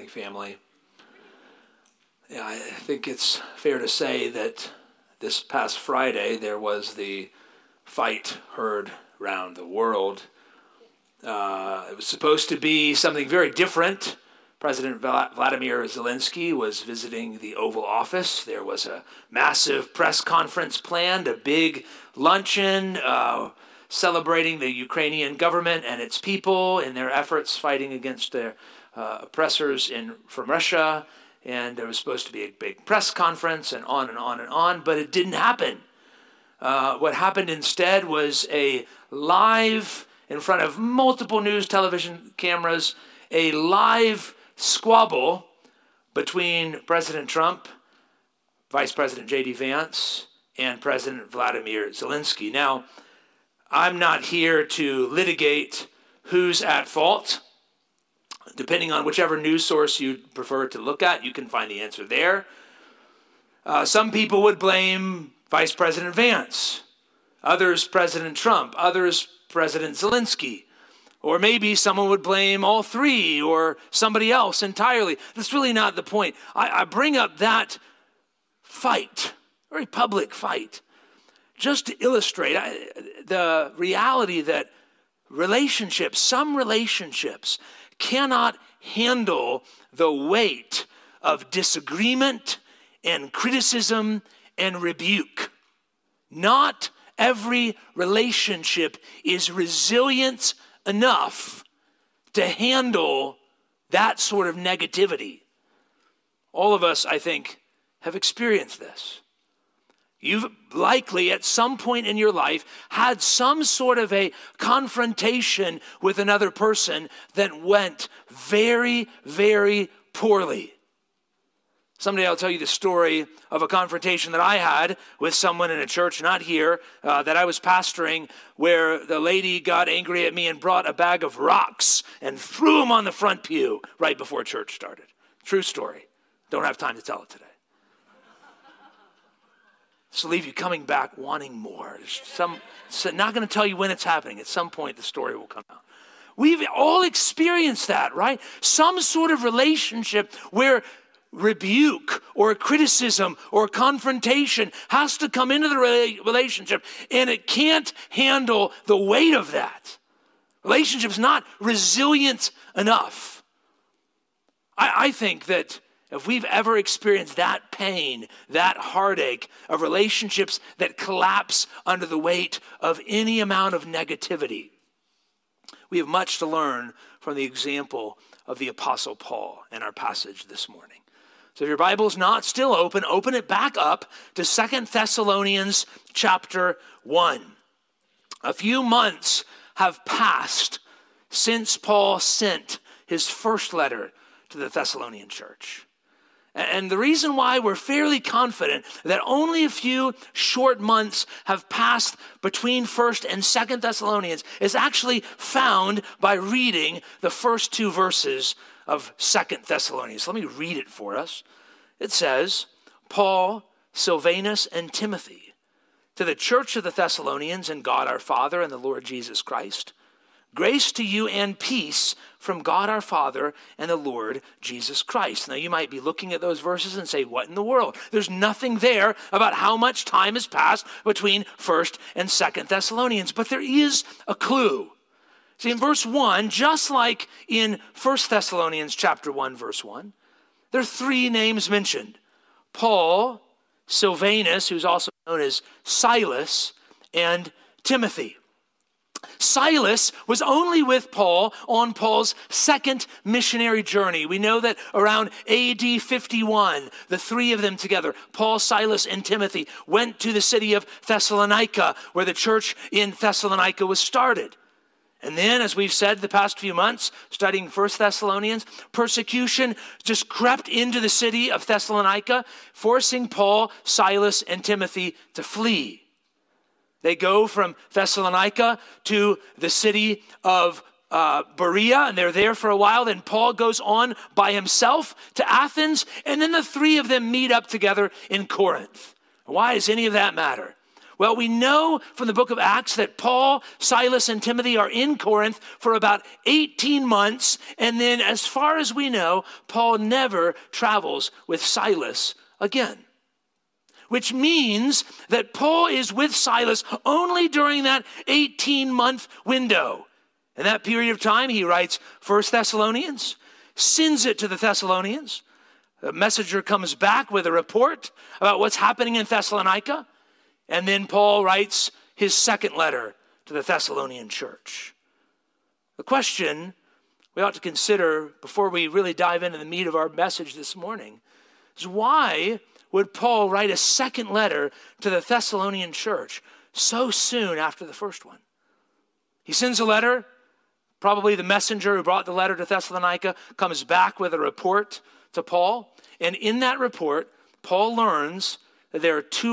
family. Yeah, I think it's fair to say that this past Friday there was the fight heard around the world. It was supposed to be something very different. President Vladimir Zelensky was visiting the Oval Office. There was a massive press conference planned, a big luncheon celebrating the Ukrainian government and its people in their efforts fighting against their oppressors from Russia. And there was supposed to be a big press conference and on and on and on, but it didn't happen. What happened instead was a live, in front of multiple news television cameras, a live squabble between President Trump, Vice President J.D. Vance, and President Vladimir Zelensky. Now, I'm not here to litigate who's at fault. Depending on whichever news source you prefer to look at, you can find the answer there. Some people would blame Vice President Vance, others President Trump, others President Zelensky, or maybe someone would blame all three or somebody else entirely. That's really not the point. I bring up that fight, very public fight, just to illustrate the reality that some relationships cannot handle the weight of disagreement and criticism and rebuke. Not every relationship is resilient enough to handle that sort of negativity. All of us, I think, have experienced this. You've likely at some point in your life had some sort of a confrontation with another person that went very, very poorly. Someday I'll tell you the story of a confrontation that I had with someone in a church, not here, that I was pastoring, where the lady got angry at me and brought a bag of rocks and threw them on the front pew right before church started. True story. Don't have time to tell it today. So leave you coming back wanting more. So not going to tell you when it's happening. At some point, the story will come out. We've all experienced that, right? Some sort of relationship where rebuke or criticism or confrontation has to come into the relationship, and it can't handle the weight of that. Relationship's not resilient enough. I think that if we've ever experienced that pain, that heartache of relationships that collapse under the weight of any amount of negativity, we have much to learn from the example of the Apostle Paul in our passage this morning. So if your Bible's not still open it back up to 2 Thessalonians chapter 1. A few months have passed since Paul sent his first letter to the Thessalonian church. And the reason why we're fairly confident that only a few short months have passed between 1st and 2nd Thessalonians is actually found by reading the first two verses of 2nd Thessalonians. Let me read it for us. It says, Paul, Silvanus, and Timothy, to the church of the Thessalonians and God our Father and the Lord Jesus Christ, grace to you and peace from God our Father and the Lord Jesus Christ. Now you might be looking at those verses and say, what in the world? There's nothing there about how much time has passed between 1st and 2nd Thessalonians, but there is a clue. See, in verse 1, just like in 1 Thessalonians chapter 1, verse 1, there are three names mentioned. Paul, Silvanus, who's also known as Silas, and Timothy. Silas was only with Paul on Paul's second missionary journey. We know that around AD 51, the three of them together, Paul, Silas, and Timothy, went to the city of Thessalonica, where the church in Thessalonica was started. And then, as we've said the past few months, studying 1 Thessalonians, persecution just crept into the city of Thessalonica, forcing Paul, Silas, and Timothy to flee. They go from Thessalonica to the city of Berea, and they're there for a while. Then Paul goes on by himself to Athens, and then the three of them meet up together in Corinth. Why does any of that matter? Well, we know from the book of Acts that Paul, Silas, and Timothy are in Corinth for about 18 months. And then as far as we know, Paul never travels with Silas again. Which means that Paul is with Silas only during that 18-month window. In that period of time, he writes 1 Thessalonians, sends it to the Thessalonians. A messenger comes back with a report about what's happening in Thessalonica. And then Paul writes his second letter to the Thessalonian church. The question we ought to consider before we really dive into the meat of our message this morning is, why would Paul write a second letter to the Thessalonian church so soon after the first one? He sends a letter. Probably the messenger who brought the letter to Thessalonica comes back with a report to Paul. And in that report, Paul learns that there are two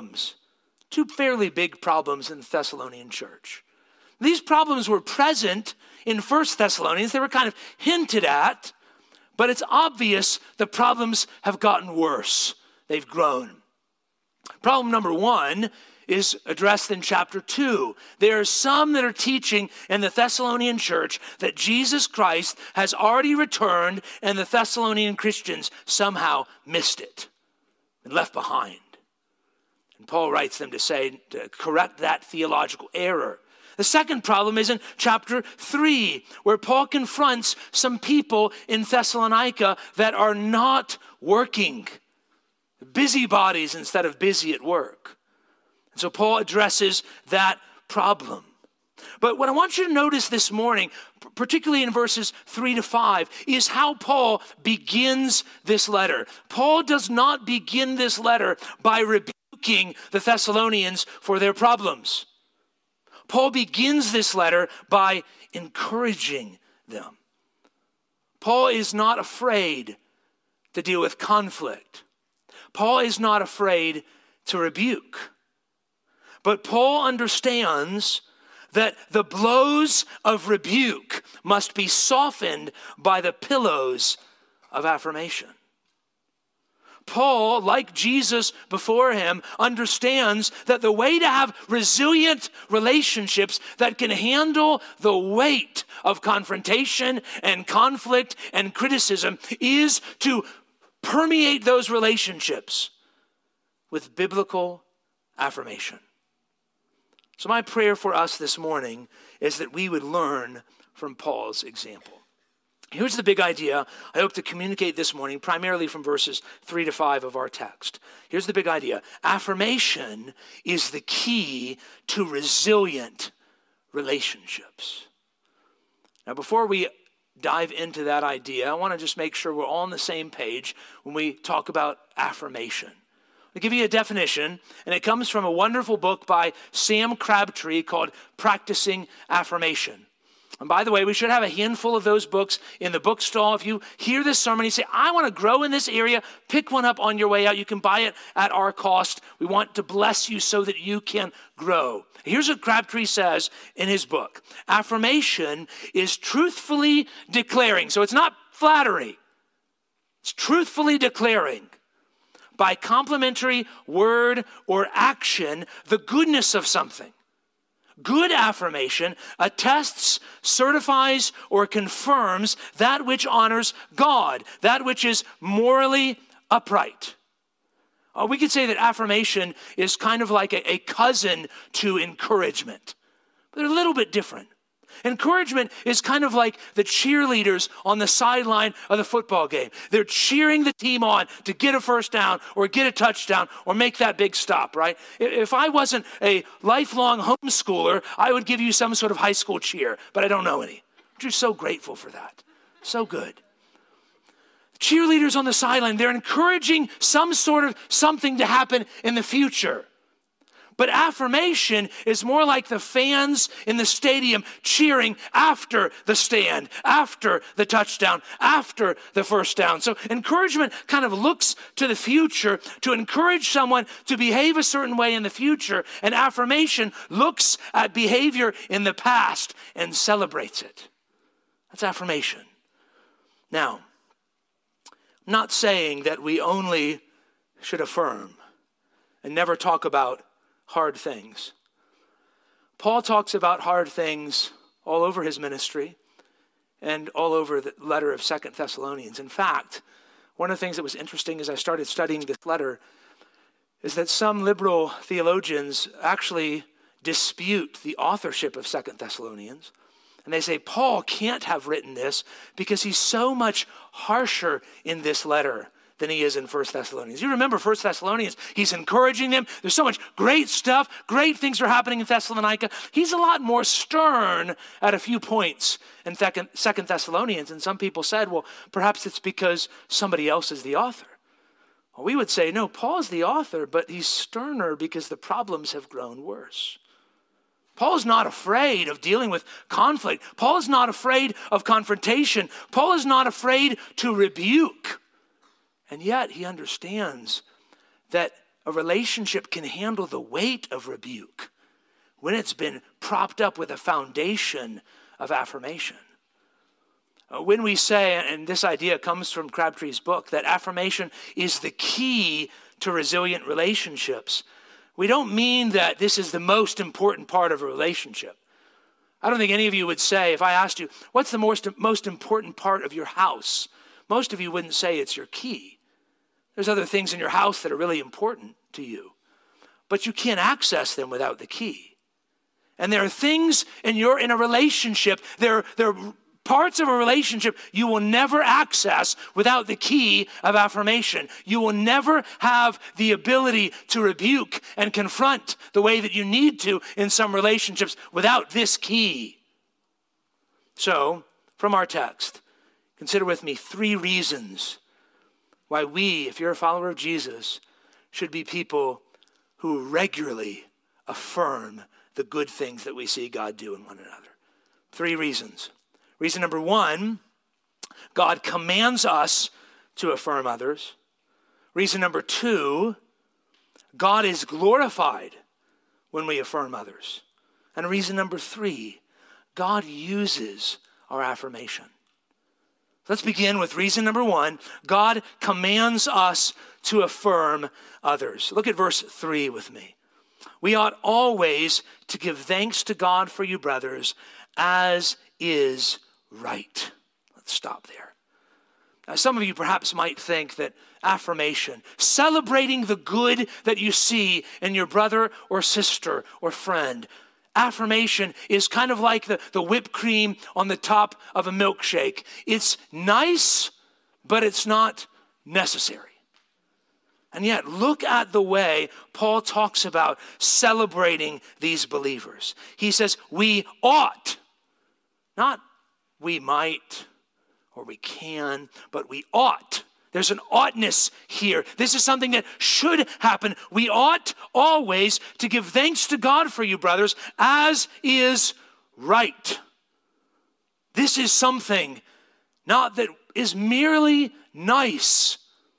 fairly big problems in the Thessalonian church. These problems were present in 1 Thessalonians. They were kind of hinted at, but it's obvious the problems have gotten worse. They've grown. Problem number one is addressed in chapter 2. There are some that are teaching in the Thessalonian church that Jesus Christ has already returned and the Thessalonian Christians somehow missed it and left behind. And Paul writes them to correct that theological error. The second problem is in chapter 3, where Paul confronts some people in Thessalonica that are not working. Busybodies instead of busy at work. And so Paul addresses that problem. But what I want you to notice this morning, particularly in verses 3 to 5, is how Paul begins this letter. Paul does not begin this letter by rebuking the Thessalonians for their problems. Paul begins this letter by encouraging them. Paul is not afraid to deal with conflict. Paul is not afraid to rebuke. But Paul understands that the blows of rebuke must be softened by the pillows of affirmation. Paul, like Jesus before him, understands that the way to have resilient relationships that can handle the weight of confrontation and conflict and criticism is to permeate those relationships with biblical affirmation. So my prayer for us this morning is that we would learn from Paul's example. Here's the big idea I hope to communicate this morning, primarily from verses 3 to 5 of our text. Here's the big idea. Affirmation is the key to resilient relationships. Now, before we dive into that idea, I want to just make sure we're all on the same page when we talk about affirmation. I'll give you a definition, and it comes from a wonderful book by Sam Crabtree called Practicing Affirmation. And by the way, we should have a handful of those books in the bookstall. If you hear this sermon and you say, I want to grow in this area, pick one up on your way out. You can buy it at our cost. We want to bless you so that you can grow. Here's what Crabtree says in his book. Affirmation is truthfully declaring. So it's not flattery. It's truthfully declaring by complimentary word or action the goodness of something. Good affirmation attests, certifies, or confirms that which honors God, that which is morally upright. We could say that affirmation is kind of like a cousin to encouragement, but they're a little bit different. Encouragement is kind of like the cheerleaders on the sideline of the football game. They're cheering the team on to get a first down or get a touchdown or make that big stop, right? If I wasn't a lifelong homeschooler, I would give you some sort of high school cheer, but I don't know any. I'm just so grateful for that. So good. Cheerleaders on the sideline, they're encouraging some sort of something to happen in the future. But affirmation is more like the fans in the stadium cheering after the stand, after the touchdown, after the first down. So encouragement kind of looks to the future to encourage someone to behave a certain way in the future. And affirmation looks at behavior in the past and celebrates it. That's affirmation. Now, I'm not saying that we only should affirm and never talk about hard things. Paul talks about hard things all over his ministry and all over the letter of 2 Thessalonians. In fact, one of the things that was interesting as I started studying this letter is that some liberal theologians actually dispute the authorship of 2 Thessalonians. And they say, Paul can't have written this because he's so much harsher in this letter than he is in 1 Thessalonians. You remember 1 Thessalonians, he's encouraging them. There's so much great stuff. Great things are happening in Thessalonica. He's a lot more stern at a few points in 2 Thessalonians. And some people said, well, perhaps it's because somebody else is the author. Well, we would say, no, Paul's the author, but he's sterner because the problems have grown worse. Paul's not afraid of dealing with conflict. Paul is not afraid of confrontation. Paul is not afraid to rebuke. And yet he understands that a relationship can handle the weight of rebuke when it's been propped up with a foundation of affirmation. When we say, and this idea comes from Crabtree's book, that affirmation is the key to resilient relationships, we don't mean that this is the most important part of a relationship. I don't think any of you would say, if I asked you, what's the most important part of your house? Most of you wouldn't say it's your key. There's other things in your house that are really important to you, but you can't access them without the key. And there are things in a relationship, there are parts of a relationship you will never access without the key of affirmation. You will never have the ability to rebuke and confront the way that you need to in some relationships without this key. So, from our text, consider with me 3 reasons why we, if you're a follower of Jesus, should be people who regularly affirm the good things that we see God do in one another. 3 reasons. Reason number 1, God commands us to affirm others. Reason number 2, God is glorified when we affirm others. And reason number 3, God uses our affirmation. Let's begin with reason number 1. God commands us to affirm others. Look at verse 3 with me. We ought always to give thanks to God for you, brothers, as is right. Let's stop there. Now, some of you perhaps might think that affirmation, celebrating the good that you see in your brother or sister or friend, affirmation is kind of like the whipped cream on the top of a milkshake. It's nice, but it's not necessary. And yet, look at the way Paul talks about celebrating these believers. He says, we ought, not we might or we can, but we ought. There's an oughtness here. This is something that should happen. We ought always to give thanks to God for you, brothers, as is right. This is something not that is merely nice,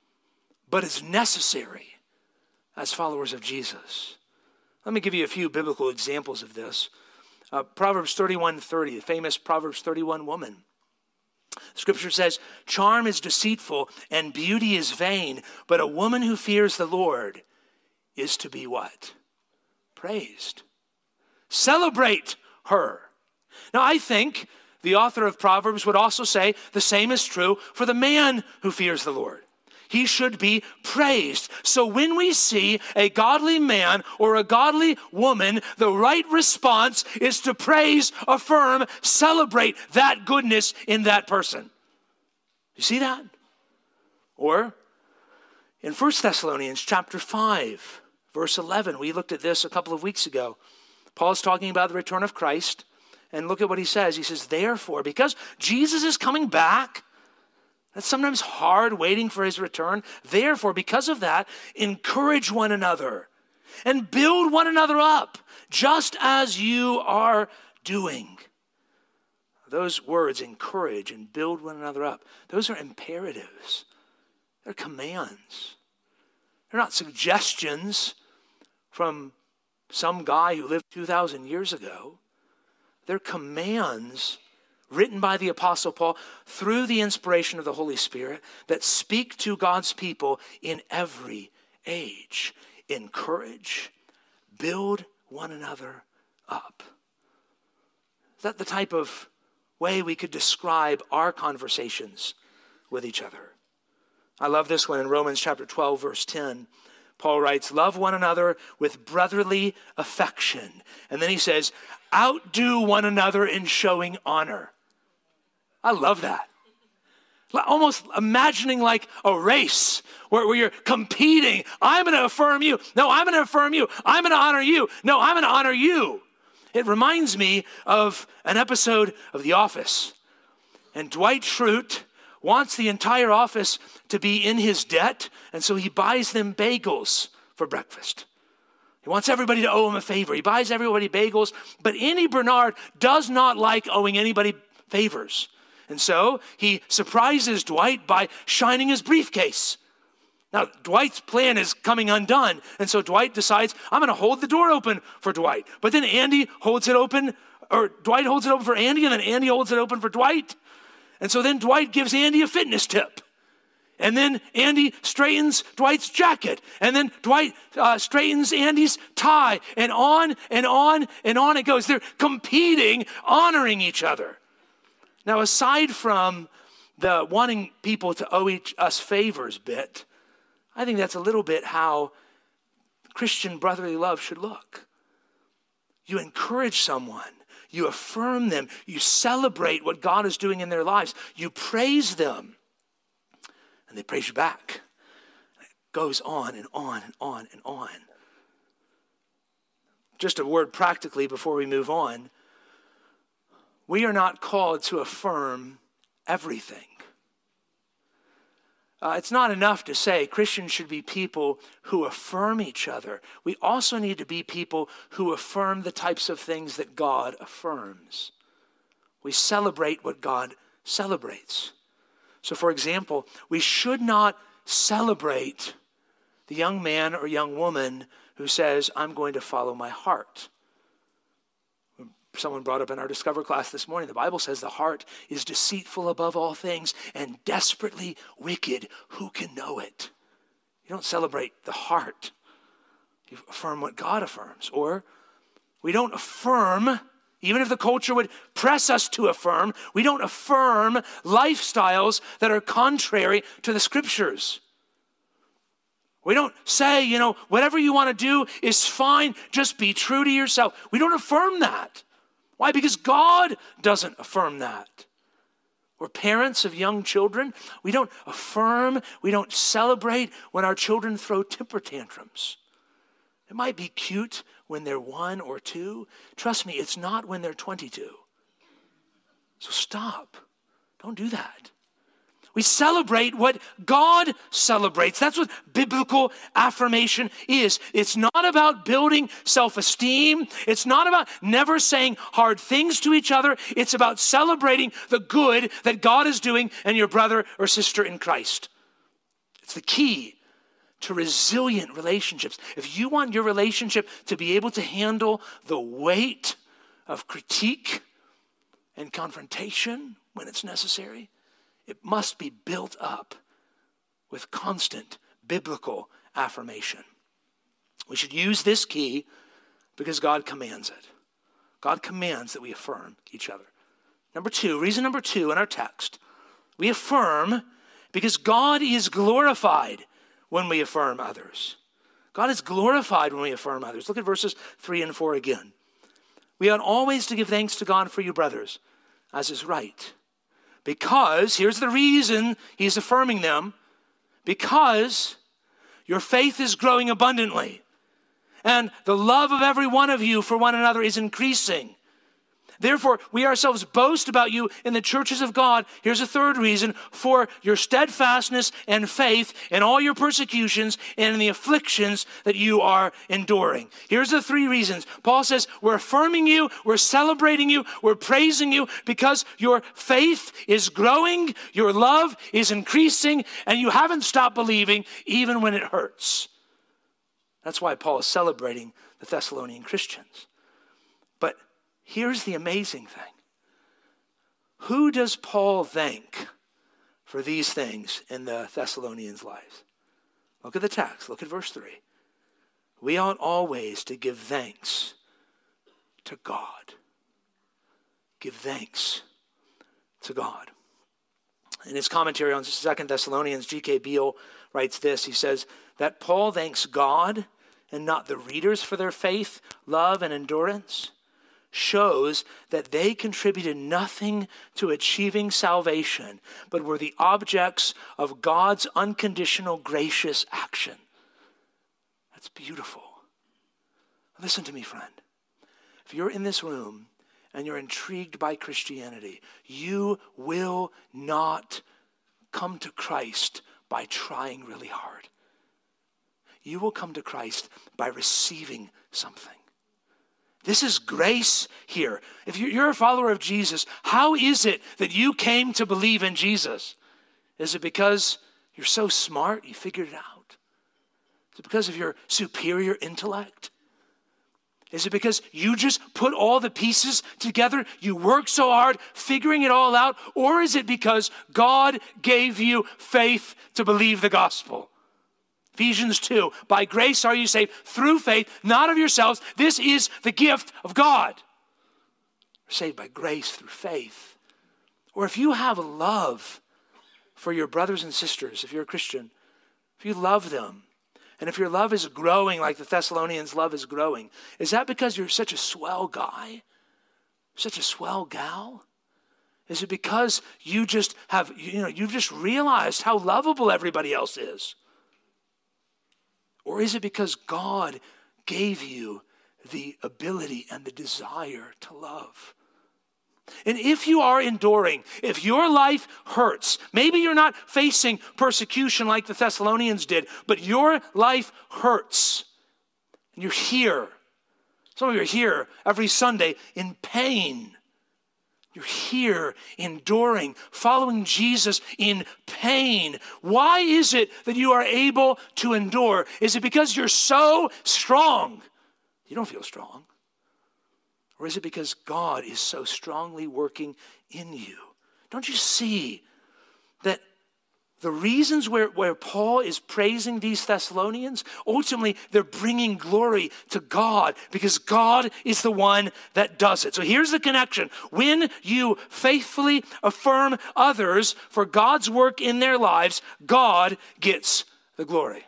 but is necessary as followers of Jesus. Let me give you a few biblical examples of this. Proverbs 31:30, the famous Proverbs 31 woman. Scripture says, charm is deceitful and beauty is vain, but a woman who fears the Lord is to be what? Praised. Celebrate her. Now, I think the author of Proverbs would also say the same is true for the man who fears the Lord. He should be praised. So when we see a godly man or a godly woman, the right response is to praise, affirm, celebrate that goodness in that person. You see that? Or in 1 Thessalonians chapter 5, verse 11, we looked at this a couple of weeks ago. Paul's talking about the return of Christ. And look at what he says. He says, therefore, because Jesus is coming back, that's sometimes hard waiting for his return. Therefore, because of that, encourage one another and build one another up, just as you are doing. Those words, encourage and build one another up, those are imperatives. They're commands. They're not suggestions from some guy who lived 2,000 years ago. They're commands written by the Apostle Paul through the inspiration of the Holy Spirit that speak to God's people in every age. Encourage, build one another up. Is that the type of way we could describe our conversations with each other? I love this one in Romans chapter 12, verse 10. Paul writes, love one another with brotherly affection. And then he says, outdo one another in showing honor. I love that. Almost imagining like a race where you're competing. I'm going to affirm you. No, I'm going to affirm you. I'm going to honor you. No, I'm going to honor you. It reminds me of an episode of The Office. And Dwight Schrute wants the entire office to be in his debt, and so he buys them bagels for breakfast. He wants everybody to owe him a favor. He buys everybody bagels, but Andy Bernard does not like owing anybody favors. And so he surprises Dwight by shining his briefcase. Now, Dwight's plan is coming undone, and so Dwight decides, I'm going to hold the door open for Dwight. But then Dwight holds it open for Andy, and then Andy holds it open for Dwight. And so then Dwight gives Andy a fitness tip. And then Andy straightens Dwight's jacket. And then Dwight straightens Andy's tie. And on and on and on it goes. They're competing, honoring each other. Now, aside from the wanting people to owe us favors bit, I think that's a little bit how Christian brotherly love should look. You encourage someone. You affirm them. You celebrate what God is doing in their lives. You praise them. And they praise you back. And it goes on and on and on and on. Just a word practically before we move on. We are not called to affirm everything. It's not enough to say Christians should be people who affirm each other. We also need to be people who affirm the types of things that God affirms. We celebrate what God celebrates. So, for example, we should not celebrate the young man or young woman who says, I'm going to follow my heart. Someone brought up in our Discover class this morning, the Bible says the heart is deceitful above all things and desperately wicked. Who can know it? You don't celebrate the heart. You affirm what God affirms. Or we don't affirm, even if the culture would press us to affirm, we don't affirm lifestyles that are contrary to the scriptures. We don't say, whatever you want to do is fine. Just be true to yourself. We don't affirm that. Why? Because God doesn't affirm that. We're parents of young children. We don't affirm, we don't celebrate when our children throw temper tantrums. It might be cute when they're 1 or 2. Trust me, it's not when they're 22. So stop. Don't do that. We celebrate what God celebrates. That's what biblical affirmation is. It's not about building self-esteem. It's not about never saying hard things to each other. It's about celebrating the good that God is doing in your brother or sister in Christ. It's the key to resilient relationships. If you want your relationship to be able to handle the weight of critique and confrontation when it's necessary, it must be built up with constant biblical affirmation. We should use this key because God commands it. God commands that we affirm each other. Reason number two in our text, we affirm because God is glorified when we affirm others. God is glorified when we affirm others. Look at verses 3 and 4 again. We ought always to give thanks to God for you, brothers, as is right. Because, here's the reason he's affirming them, because your faith is growing abundantly, and the love of every one of you for one another is increasing. Therefore, we ourselves boast about you in the churches of God. Here's a third reason: for your steadfastness and faith in all your persecutions and in the afflictions that you are enduring. Here's the 3 reasons. Paul says, we're affirming you, we're celebrating you, we're praising you because your faith is growing, your love is increasing, and you haven't stopped believing even when it hurts. That's why Paul is celebrating the Thessalonian Christians. But here's the amazing thing. Who does Paul thank for these things in the Thessalonians' lives? Look at the text. Look at verse 3. we ought always to give thanks to God. Give thanks to God. In his commentary on 2 Thessalonians, G.K. Beale writes this. He says that Paul thanks God and not the readers for their faith, love, and endurance shows that they contributed nothing to achieving salvation, but were the objects of God's unconditional gracious action. That's beautiful. Listen to me, friend. If you're in this room and you're intrigued by Christianity, you will not come to Christ by trying really hard. You will come to Christ by receiving something. This is grace here. If you're a follower of Jesus, how is it that you came to believe in Jesus? Is it because you're so smart, you figured it out? Is it because of your superior intellect? Is it because you just put all the pieces together? You work so hard figuring it all out? Or is it because God gave you faith to believe the gospel? Ephesians 2, by grace are you saved through faith, not of yourselves. This is the gift of God. We're saved by grace through faith. Or if you have a love for your brothers and sisters, if you're a Christian, if you love them, and if your love is growing like the Thessalonians' love is growing, is that because you're such a swell guy? Such a swell gal? Is it because you just have, you've just realized how lovable everybody else is? Or is it because God gave you the ability and the desire to love? And if you are enduring, if your life hurts, maybe you're not facing persecution like the Thessalonians did, but your life hurts, and you're here. Some of you are here every Sunday in pain. You're here enduring, following Jesus in pain. Why is it that you are able to endure? Is it because you're so strong? You don't feel strong. Or is it because God is so strongly working in you? Don't you see that the reasons where Paul is praising these Thessalonians, ultimately they're bringing glory to God because God is the one that does it. So here's the connection. When you faithfully affirm others for God's work in their lives, God gets the glory.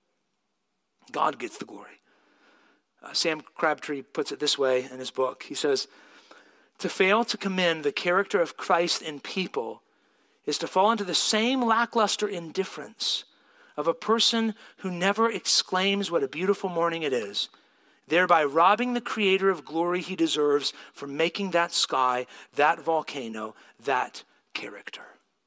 God gets the glory. Sam Crabtree puts it this way in his book. He says, to fail to commend the character of Christ in people is to fall into the same lackluster indifference of a person who never exclaims what a beautiful morning it is, thereby robbing the Creator of glory he deserves for making that sky, that volcano, that character.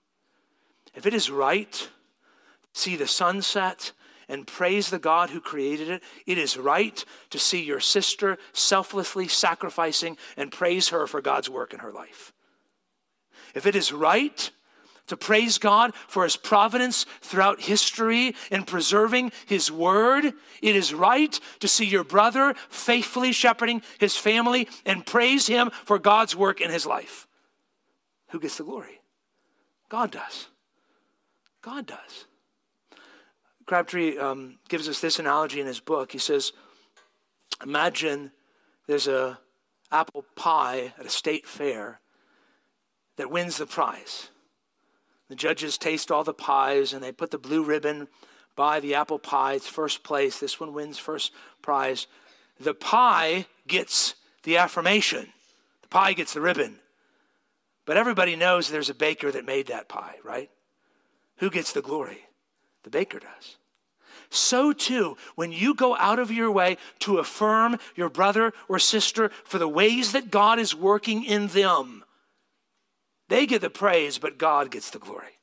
If it is right to see the sunset and praise the God who created it, it is right to see your sister selflessly sacrificing and praise her for God's work in her life. If it is right to praise God for his providence throughout history in preserving his word, it is right to see your brother faithfully shepherding his family and praise him for God's work in his life. Who gets the glory? God does. God does. Crabtree gives us this analogy in his book. He says, imagine there's an apple pie at a state fair that wins the prize. The judges taste all the pies and they put the blue ribbon by the apple pie. It's first place. This one wins first prize. The pie gets the affirmation. The pie gets the ribbon. But everybody knows there's a baker that made that pie, right? Who gets the glory? The baker does. So too, when you go out of your way to affirm your brother or sister for the ways that God is working in them, they get the praise, but God gets the glory.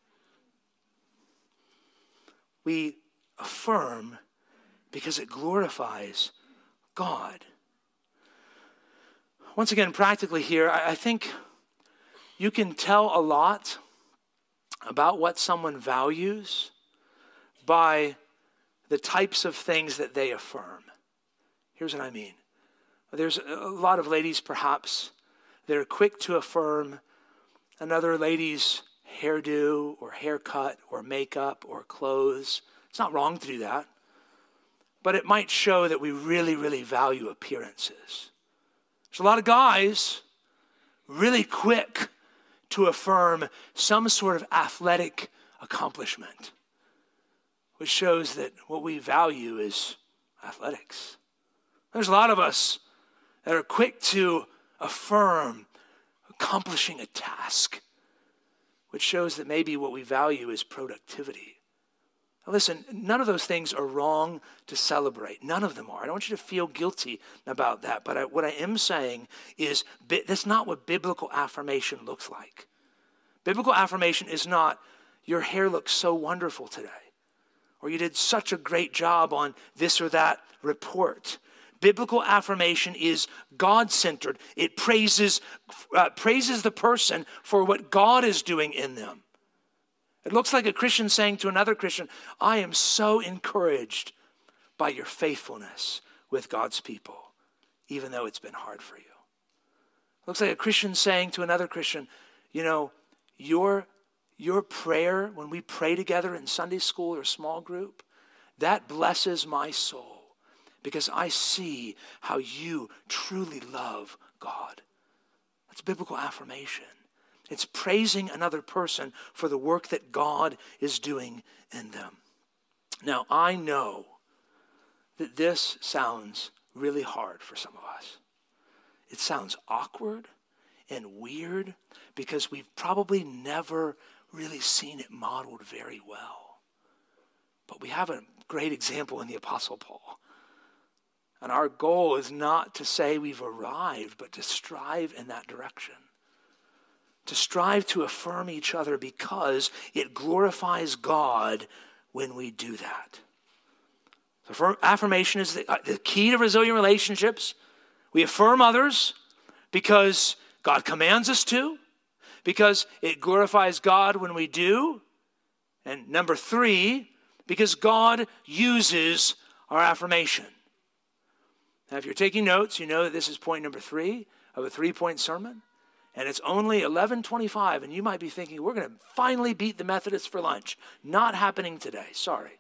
We affirm because it glorifies God. Once again, practically here, I think you can tell a lot about what someone values by the types of things that they affirm. Here's what I mean. There's a lot of ladies, perhaps, that are quick to affirm another lady's hairdo or haircut or makeup or clothes. It's not wrong to do that. but it might show that we really, really value appearances. There's a lot of guys really quick to affirm some sort of athletic accomplishment, which shows that what we value is athletics. There's a lot of us that are quick to affirm accomplishing a task, which shows that maybe what we value is productivity. Now listen, none of those things are wrong to celebrate. None of them are. I don't want you to feel guilty about that. But what I am saying is that's not what biblical affirmation looks like. Biblical affirmation is not, your hair looks so wonderful today, or you did such a great job on this or that report. Biblical affirmation is God-centered. It praises the person for what God is doing in them. It looks like a Christian saying to another Christian, I am so encouraged by your faithfulness with God's people, even though it's been hard for you. It looks like a Christian saying to another Christian, you know, your prayer, when we pray together in Sunday school or small group, that blesses my soul because I see how you truly love God. That's biblical affirmation. It's praising another person for the work that God is doing in them. Now, I know that this sounds really hard for some of us. It sounds awkward and weird because we've probably never really seen it modeled very well. But we have a great example in the Apostle Paul. And our goal is not to say we've arrived, but to strive in that direction. To strive to affirm each other because it glorifies God when we do that. So affirmation is the key to resilient relationships. We affirm others because God commands us to, because it glorifies God when we do. And number 3, because God uses our affirmation. Now, if you're taking notes, you know that this is point number 3 of a 3-point sermon. And it's only 11:25, and you might be thinking, we're going to finally beat the Methodists for lunch. Not happening today, sorry.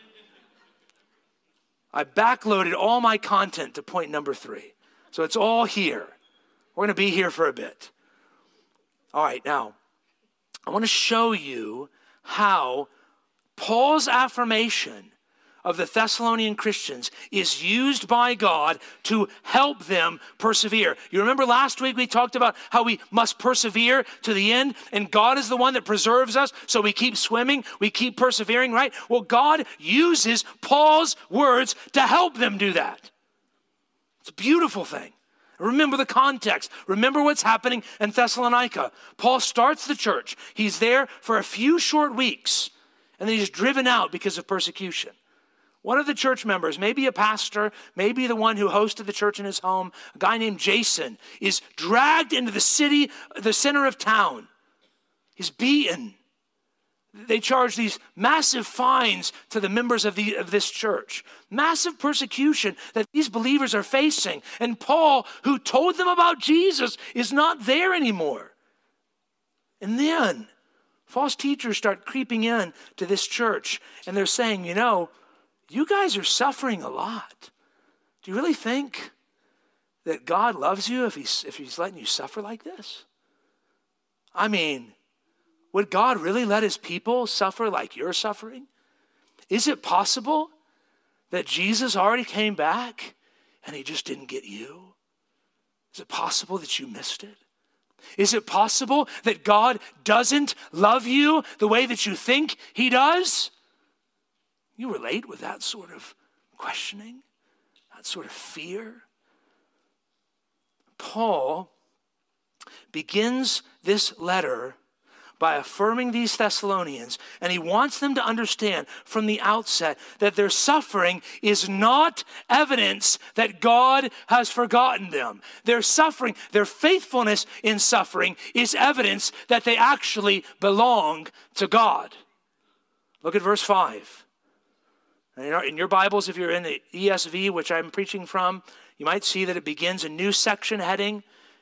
I backloaded all my content to point number 3. So it's all here. We're going to be here for a bit. All right, now, I want to show you how Paul's affirmation of the Thessalonian Christians is used by God to help them persevere. You remember last week we talked about how we must persevere to the end, and God is the one that preserves us, so we keep swimming, we keep persevering, right? Well, God uses Paul's words to help them do that. It's a beautiful thing. Remember the context. Remember what's happening in Thessalonica. Paul starts the church. He's there for a few short weeks, and then he's driven out because of persecution. One of the church members, maybe a pastor, maybe the one who hosted the church in his home, a guy named Jason, is dragged into the city, the center of town. He's beaten. They charge these massive fines to the members of this church. Massive persecution that these believers are facing. And Paul, who told them about Jesus, is not there anymore. And then false teachers start creeping in to this church, and they're saying, you know, you guys are suffering a lot. Do you really think that God loves you if he's letting you suffer like this? I mean, would God really let his people suffer like you're suffering? Is it possible that Jesus already came back and he just didn't get you? Is it possible that you missed it? Is it possible that God doesn't love you the way that you think he does? You relate with that sort of questioning, that sort of fear? Paul begins this letter by affirming these Thessalonians, and he wants them to understand from the outset that their suffering is not evidence that God has forgotten them. Their suffering, their faithfulness in suffering is evidence that they actually belong to God. Look at verse 5. In your Bibles, if you're in the ESV, which I'm preaching from, you might see that it begins a new section heading.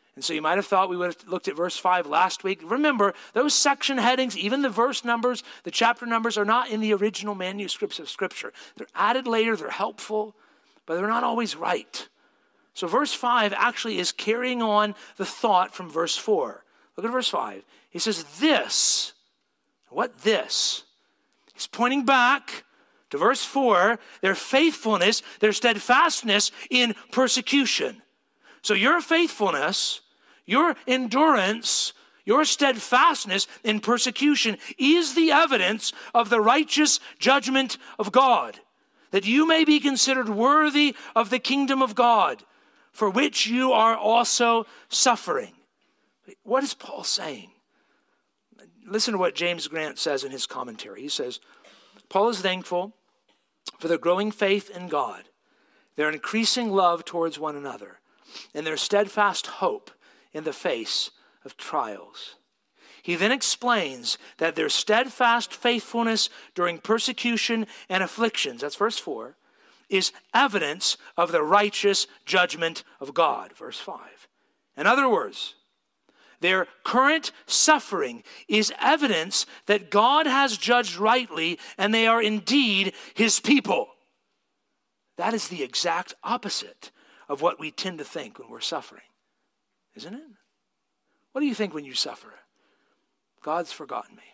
And so you might have thought we would have looked at verse 5 last week. Remember, those section headings, even the verse numbers, the chapter numbers are not in the original manuscripts of Scripture. They're added later, they're helpful, but they're not always right. So verse 5 actually is carrying on the thought from verse 4. Look at verse 5. He says, this. What this? He's pointing back to verse 4, their faithfulness, their steadfastness in persecution. So your faithfulness, your endurance, your steadfastness in persecution is the evidence of the righteous judgment of God, that you may be considered worthy of the kingdom of God, for which you are also suffering. What is Paul saying? Listen to what James Grant says in his commentary. He says, Paul is thankful for their growing faith in God, their increasing love towards one another, and their steadfast hope in the face of trials. He then explains that their steadfast faithfulness during persecution and afflictions, that's verse 4, is evidence of the righteous judgment of God, verse 5. In other words, their current suffering is evidence that God has judged rightly and they are indeed his people. That is the exact opposite of what we tend to think when we're suffering, isn't it? What do you think when you suffer? God's forgotten me.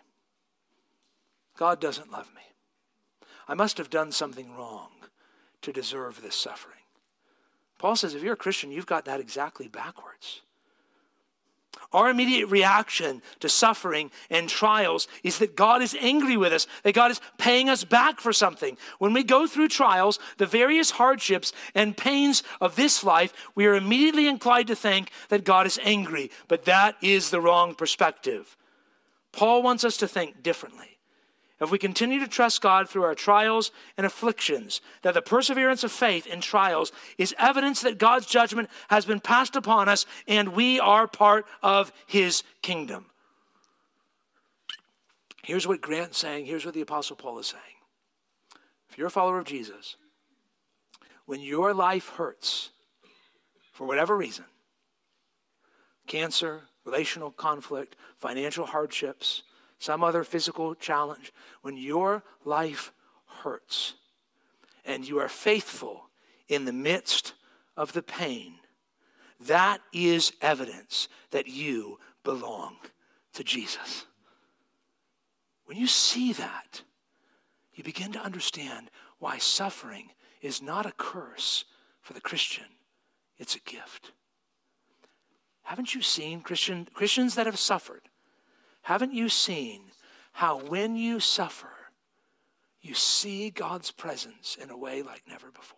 God doesn't love me. I must have done something wrong to deserve this suffering. Paul says if you're a Christian, you've got that exactly backwards. Our immediate reaction to suffering and trials is that God is angry with us, that God is paying us back for something. When we go through trials, the various hardships and pains of this life, we are immediately inclined to think that God is angry, but that is the wrong perspective. Paul wants us to think differently. If we continue to trust God through our trials and afflictions, that the perseverance of faith in trials is evidence that God's judgment has been passed upon us and we are part of his kingdom. Here's what Grant's saying. Here's what the Apostle Paul is saying. If you're a follower of Jesus, when your life hurts, for whatever reason, cancer, relational conflict, financial hardships, some other physical challenge, when your life hurts and you are faithful in the midst of the pain, that is evidence that you belong to Jesus. When you see that, you begin to understand why suffering is not a curse for the Christian, it's a gift. Haven't you seen Christians that have suffered? Haven't you seen how when you suffer, you see God's presence in a way like never before?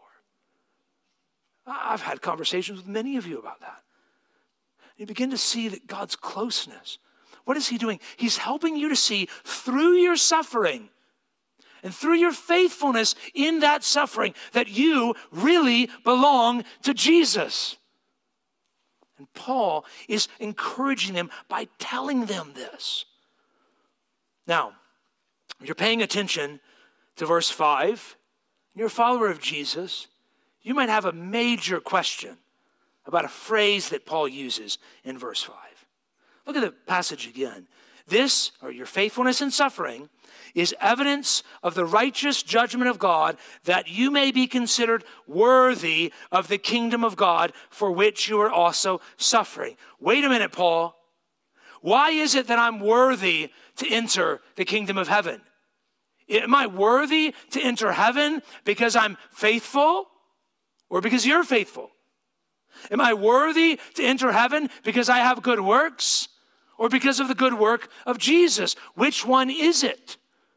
I've had conversations with many of you about that. You begin to see that God's closeness. What is he doing? He's helping you to see through your suffering and through your faithfulness in that suffering that you really belong to Jesus. And Paul is encouraging them by telling them this. Now, if you're paying attention to verse 5, and you're a follower of Jesus, you might have a major question about a phrase that Paul uses in verse 5. Look at the passage again. This, or your faithfulness in suffering, is evidence of the righteous judgment of God, that you may be considered worthy of the kingdom of God, for which you are also suffering. Wait a minute, Paul. Why is it that I'm worthy to enter the kingdom of heaven? Am I worthy to enter heaven because I'm faithful or because you're faithful? Am I worthy to enter heaven because I have good works or because of the good work of Jesus? Which one is it?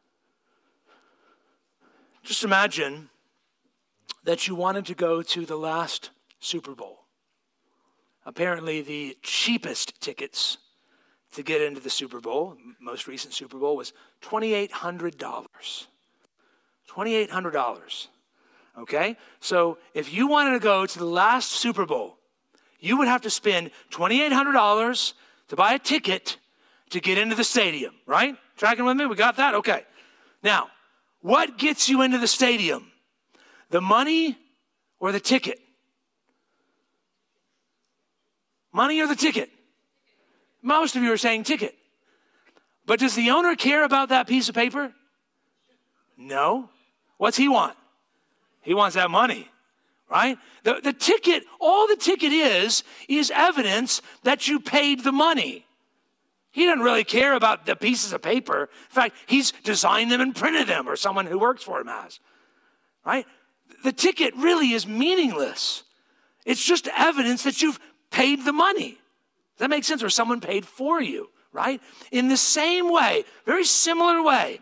Just imagine that you wanted to go to the last Super Bowl. Apparently the cheapest tickets to get into the Super Bowl, most recent Super Bowl, was $2,800. $2,800. Okay? So if you wanted to go to the last Super Bowl, you would have to spend $2,800 to buy a ticket to get into the stadium, right? Tracking with me? We got that? Okay. Now, what gets you into the stadium? The money or the ticket? Money or the ticket? Most of you are saying ticket. But does the owner care about that piece of paper? No. What's he want? He wants that money, right? The ticket, all the ticket is evidence that you paid the money. He doesn't really care about the pieces of paper. In fact, he's designed them and printed them, or someone who works for him has, right? The ticket really is meaningless. It's just evidence that you've paid the money. Does that make sense? Or someone paid for you, right? In the same way, very similar way,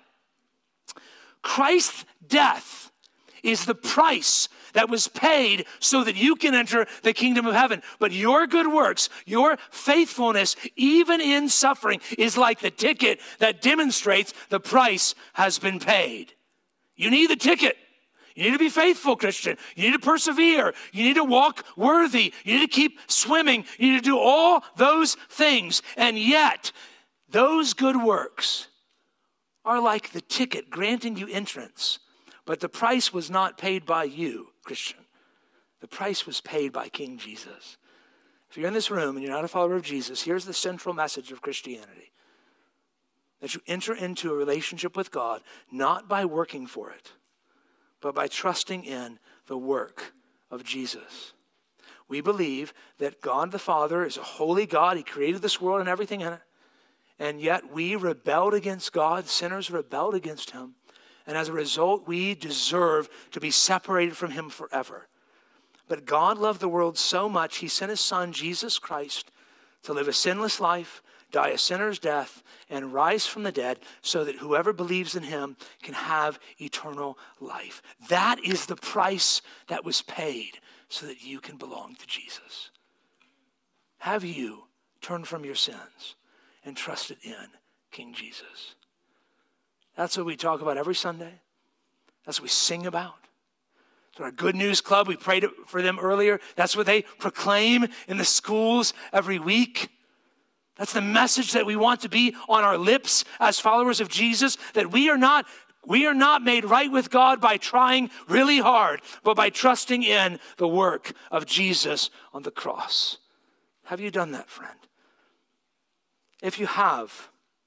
Christ's death is the price that was paid so that you can enter the kingdom of heaven. But your good works, your faithfulness, even in suffering, is like the ticket that demonstrates the price has been paid. You need the ticket. You need to be faithful, Christian. You need to persevere. You need to walk worthy. You need to keep swimming. You need to do all those things. And yet, those good works are like the ticket granting you entrance. But the price was not paid by you, Christian. The price was paid by King Jesus. If you're in this room and you're not a follower of Jesus, here's the central message of Christianity. That you enter into a relationship with God not by working for it, but by trusting in the work of Jesus. We believe that God the Father is a holy God. He created this world and everything in it. And yet we rebelled against God. Sinners rebelled against him. And as a result, we deserve to be separated from him forever. But God loved the world so much, he sent his son, Jesus Christ, to live a sinless life, die a sinner's death, and rise from the dead so that whoever believes in him can have eternal life. That is the price that was paid so that you can belong to Jesus. Have you turned from your sins and trusted in King Jesus? That's what we talk about every Sunday. That's what we sing about. So our Good News Club, we prayed for them earlier. That's what they proclaim in the schools every week. That's the message that we want to be on our lips as followers of Jesus, that we are not made right with God by trying really hard, but by trusting in the work of Jesus on the cross. Have you done that, friend? If you have,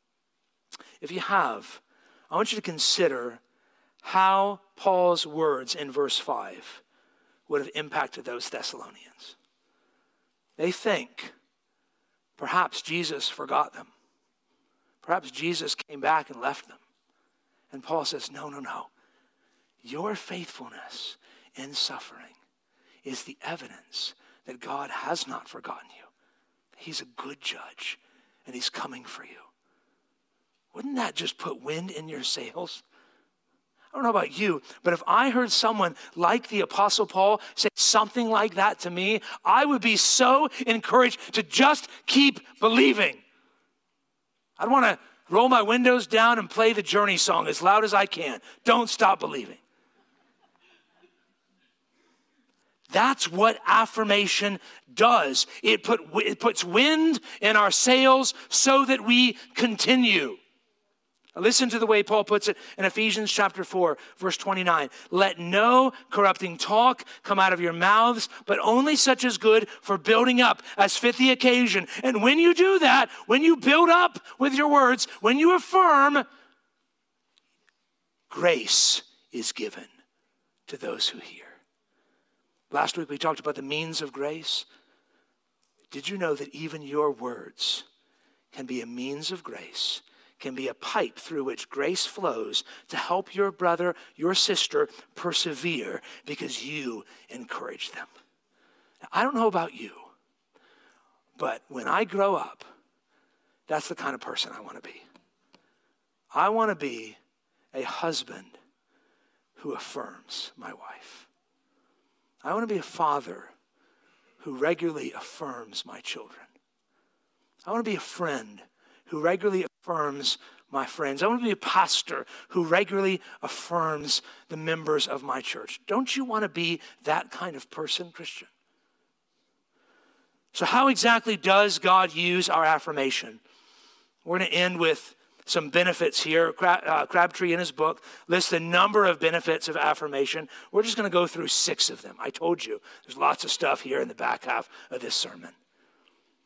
I want you to consider how Paul's words in verse 5 would have impacted those Thessalonians. They think perhaps Jesus forgot them. Perhaps Jesus came back and left them. And Paul says, no. Your faithfulness in suffering is the evidence that God has not forgotten you. He's a good judge and he's coming for you. Wouldn't that just put wind in your sails? I don't know about you, but if I heard someone like the Apostle Paul say something like that to me, I would be so encouraged to just keep believing. I'd want to roll my windows down and play the Journey song as loud as I can. Don't stop believing. That's what affirmation does. It puts wind in our sails so that we continue. Listen to the way Paul puts it in Ephesians chapter 4, verse 29. Let no corrupting talk come out of your mouths, but only such as good for building up as fit the occasion. And when you do that, when you build up with your words, when you affirm, grace is given to those who hear. Last week we talked about the means of grace. Did you know that even your words can be a means of grace? Can be a pipe through which grace flows to help your brother, your sister persevere because you encourage them. Now, I don't know about you, but when I grow up, that's the kind of person I want to be. I want to be a husband who affirms my wife. I want to be a father who regularly affirms my children. I want to be a friend who regularly affirms my friends. I want to be a pastor who regularly affirms the members of my church. Don't you want to be that kind of person, Christian? So how exactly does God use our affirmation? We're going to end with some benefits here. Crabtree in his book lists a number of benefits of affirmation. We're just going to go through 6 of them. I told you, there's lots of stuff here in the back half of this sermon.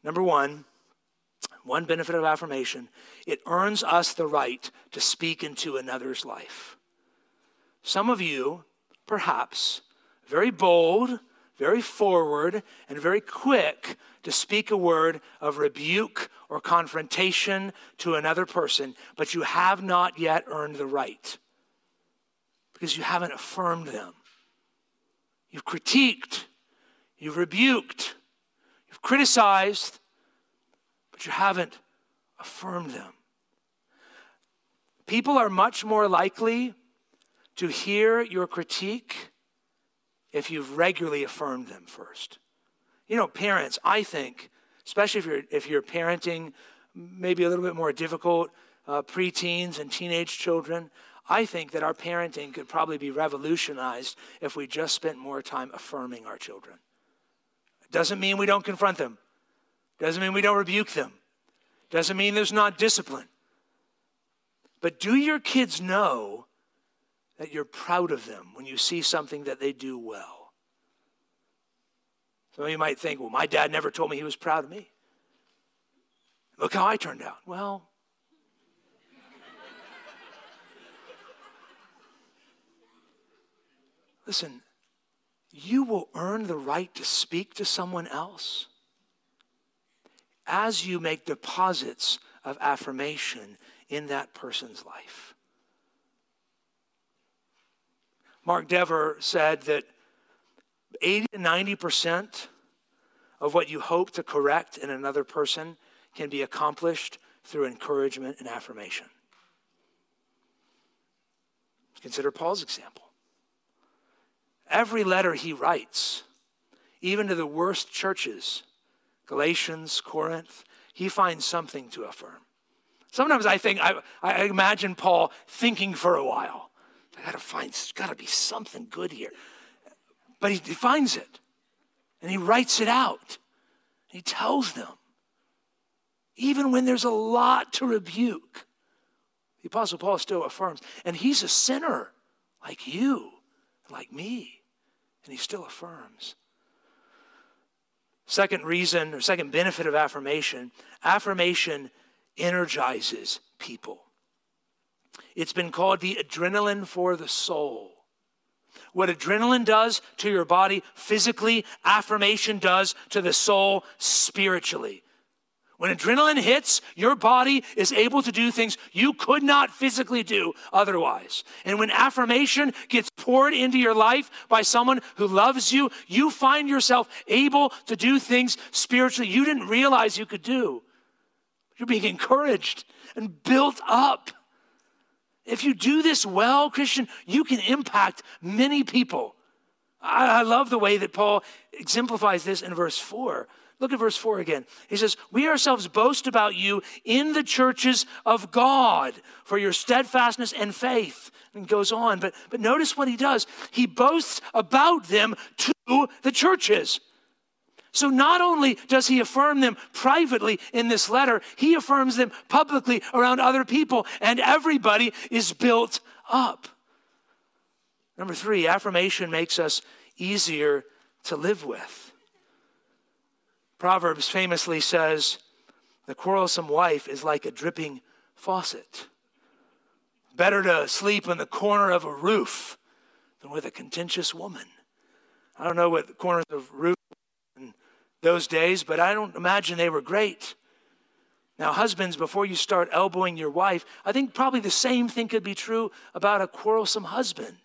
Number one benefit of affirmation, it earns us the right to speak into another's life. Some of you, perhaps, very bold, very forward, and very quick to speak a word of rebuke or confrontation to another person, but you have not yet earned the right because you haven't affirmed them. You've critiqued, you've rebuked, you've criticized, but you haven't affirmed them. People are much more likely to hear your critique if you've regularly affirmed them first. You know, parents, I think, especially if you're parenting maybe a little bit more difficult preteens and teenage children, I think that our parenting could probably be revolutionized if we just spent more time affirming our children. It doesn't mean we don't confront them. Doesn't mean we don't rebuke them. Doesn't mean there's not discipline. But do your kids know that you're proud of them when you see something that they do well? Some of you might think, well, my dad never told me he was proud of me. Look how I turned out. Well, listen, you will earn the right to speak to someone else as you make deposits of affirmation in that person's life. Mark Dever said that 80 to 90% of what you hope to correct in another person can be accomplished through encouragement and affirmation. Consider Paul's example. Every letter he writes, even to the worst churches, Galatians, Corinth, he finds something to affirm. Sometimes I imagine Paul thinking for a while. There's got to be something good here. But he finds it, and he writes it out. He tells them, even when there's a lot to rebuke, the Apostle Paul still affirms. And he's a sinner like you, like me, and he still affirms. Second benefit of affirmation energizes people. It's been called the adrenaline for the soul. What adrenaline does to your body physically, affirmation does to the soul spiritually. When adrenaline hits, your body is able to do things you could not physically do otherwise. And when affirmation gets poured into your life by someone who loves you, you find yourself able to do things spiritually you didn't realize you could do. You're being encouraged and built up. If you do this well, Christian, you can impact many people. I love the way that Paul exemplifies this in verse 4. Look at verse 4 again. He says, we ourselves boast about you in the churches of God for your steadfastness and faith. And goes on, but notice what he does. He boasts about them to the churches. So not only does he affirm them privately in this letter, he affirms them publicly around other people, and everybody is built up. Number 3, affirmation makes us easier to live with. Proverbs famously says, the quarrelsome wife is like a dripping faucet. Better to sleep in the corner of a roof than with a contentious woman. I don't know what the corners of roof in those days, but I don't imagine they were great. Now, husbands, before you start elbowing your wife, I think probably the same thing could be true about a quarrelsome husband.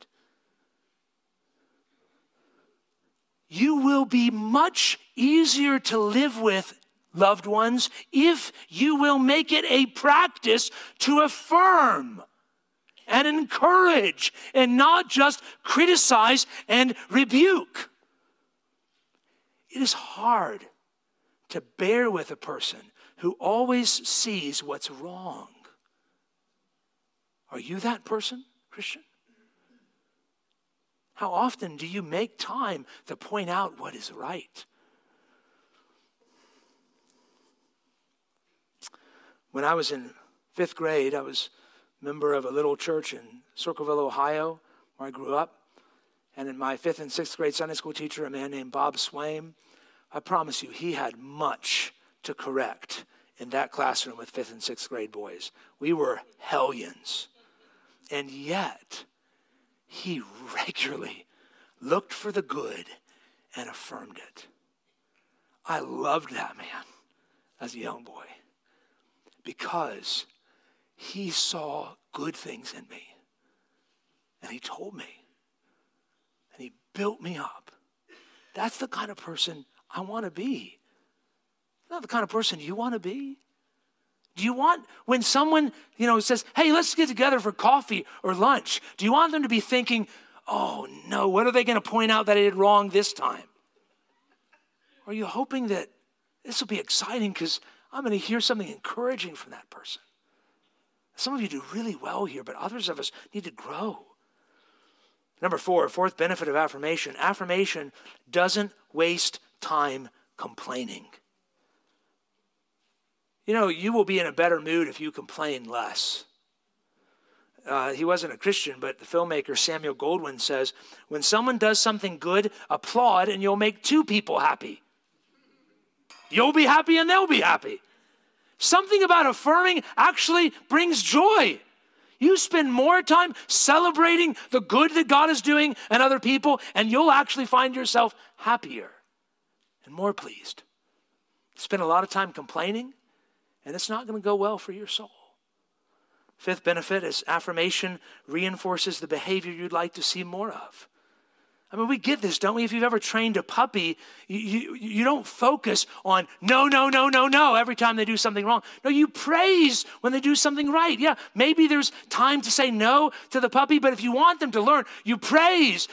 You will be much easier to live with, loved ones, if you will make it a practice to affirm and encourage and not just criticize and rebuke. It is hard to bear with a person who always sees what's wrong. Are you that person, Christian? How often do you make time to point out what is right? When I was in 5th grade, I was a member of a little church in Circleville, Ohio, where I grew up. And in my 5th and 6th grade Sunday school teacher, a man named Bob Swaim, I promise you, he had much to correct in that classroom with 5th and 6th grade boys. We were hellions. And yet, he regularly looked for the good and affirmed it. I loved that man as a young boy because he saw good things in me. And he told me. And he built me up. That's the kind of person I want to be. Not the kind of person you want to be. Do you want, when someone, says, hey, let's get together for coffee or lunch, do you want them to be thinking, oh no, what are they going to point out that I did wrong this time? Or are you hoping that this will be exciting because I'm going to hear something encouraging from that person? Some of you do really well here, but others of us need to grow. Number 4, fourth benefit of affirmation. Affirmation doesn't waste time complaining. You will be in a better mood if you complain less. He wasn't a Christian, but the filmmaker Samuel Goldwyn says, when someone does something good, applaud and you'll make 2 people happy. You'll be happy and they'll be happy. Something about affirming actually brings joy. You spend more time celebrating the good that God is doing and other people, and you'll actually find yourself happier and more pleased. Spend a lot of time complaining, and it's not going to go well for your soul. 5th benefit is affirmation reinforces the behavior you'd like to see more of. I mean, we get this, don't we? If you've ever trained a puppy, you don't focus on no every time they do something wrong. No, you praise when they do something right. Yeah, maybe there's time to say no to the puppy, but if you want them to learn, you praise.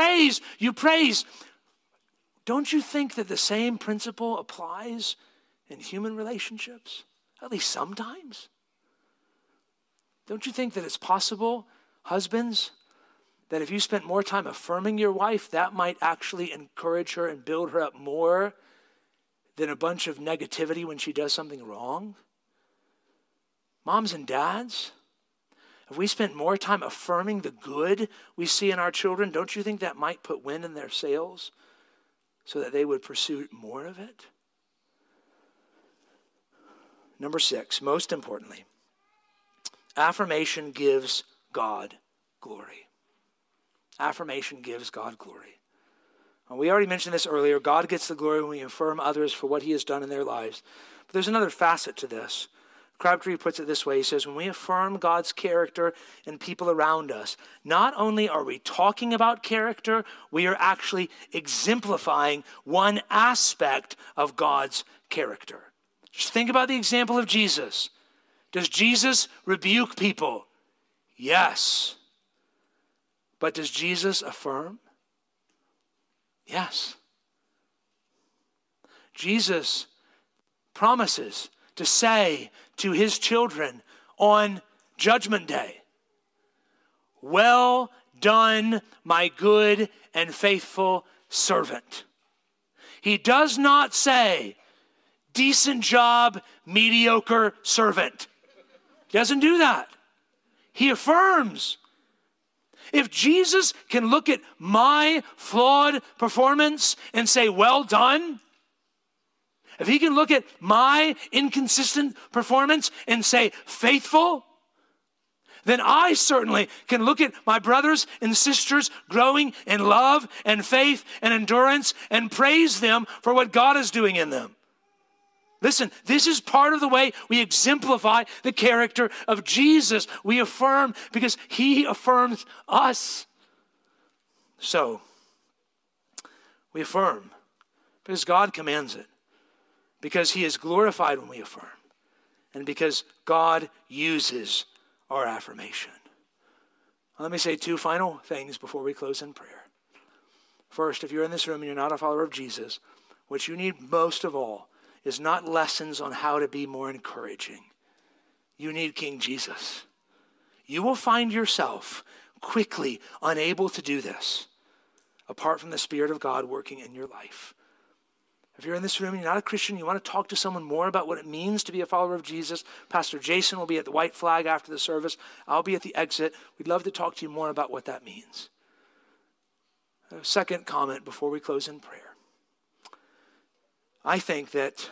Don't you think that the same principle applies in human relationships? At least sometimes. Don't you think that it's possible, husbands, that if you spent more time affirming your wife, that might actually encourage her and build her up more than a bunch of negativity when she does something wrong? Moms and dads, if we spent more time affirming the good we see in our children, don't you think that might put wind in their sails so that they would pursue more of it? Number 6, most importantly, affirmation gives God glory. Affirmation gives God glory. And we already mentioned this earlier. God gets the glory when we affirm others for what he has done in their lives. But there's another facet to this. Crabtree puts it this way. He says, when we affirm God's character in people around us, not only are we talking about character, we are actually exemplifying one aspect of God's character. Just think about the example of Jesus. Does Jesus rebuke people? Yes. But does Jesus affirm? Yes. Jesus promises to say to his children on Judgment Day, well done, my good and faithful servant. He does not say, decent job, mediocre servant. He doesn't do that. He affirms. If Jesus can look at my flawed performance and say, well done, if he can look at my inconsistent performance and say, faithful, then I certainly can look at my brothers and sisters growing in love and faith and endurance and praise them for what God is doing in them. Listen, this is part of the way we exemplify the character of Jesus. We affirm because he affirms us. So, we affirm because God commands it, because he is glorified when we affirm, and because God uses our affirmation. Let me say 2 final things before we close in prayer. First, if you're in this room and you're not a follower of Jesus, what you need most of all is not lessons on how to be more encouraging. You need King Jesus. You will find yourself quickly unable to do this apart from the Spirit of God working in your life. If you're in this room and you're not a Christian, you want to talk to someone more about what it means to be a follower of Jesus, Pastor Jason will be at the White Flag after the service. I'll be at the exit. We'd love to talk to you more about what that means. A second comment before we close in prayer. I think that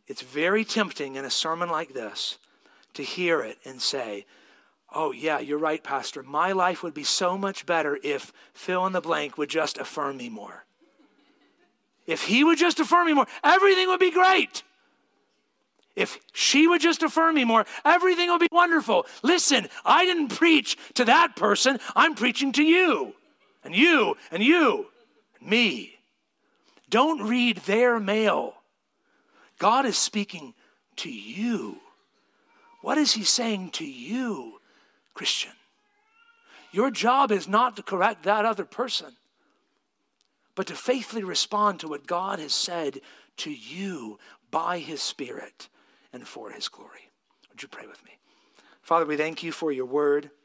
It's very tempting in a sermon like this to hear it and say, oh yeah, you're right, Pastor. My life would be so much better if fill in the blank would just affirm me more. If he would just affirm me more, everything would be great. If she would just affirm me more, everything would be wonderful. Listen, I didn't preach to that person. I'm preaching to you and you and you and me. Don't read their mail. God is speaking to you. What is he saying to you, Christian? Your job is not to correct that other person, but to faithfully respond to what God has said to you by his Spirit and for his glory. Would you pray with me? Father, we thank you for your word.